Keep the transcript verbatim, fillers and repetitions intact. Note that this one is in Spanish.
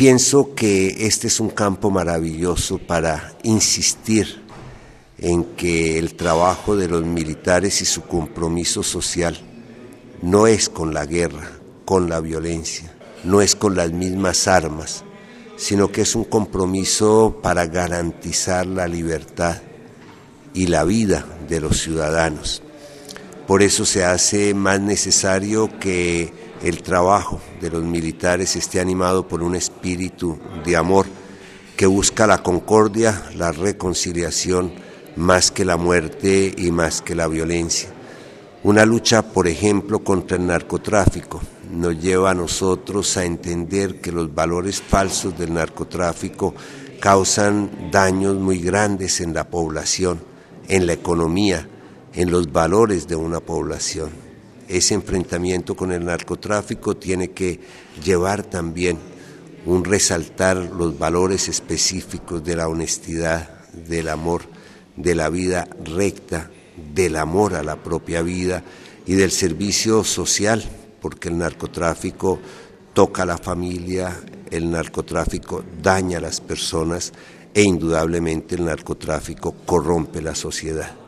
Pienso que este es un campo maravilloso para insistir en que el trabajo de los militares y su compromiso social no es con la guerra, con la violencia, no es con las mismas armas, sino que es un compromiso para garantizar la libertad y la vida de los ciudadanos. Por eso se hace más necesario que el trabajo de los militares esté animado por un espíritu de amor que busca la concordia, la reconciliación, más que la muerte y más que la violencia. Una lucha, por ejemplo, contra el narcotráfico nos lleva a nosotros a entender que los valores falsos del narcotráfico causan daños muy grandes en la población, en la economía, en los valores de una población. Ese enfrentamiento con el narcotráfico tiene que llevar también un resaltar los valores específicos de la honestidad, del amor, de la vida recta, del amor a la propia vida y del servicio social, porque el narcotráfico toca a la familia, el narcotráfico daña a las personas e indudablemente el narcotráfico corrompe la sociedad.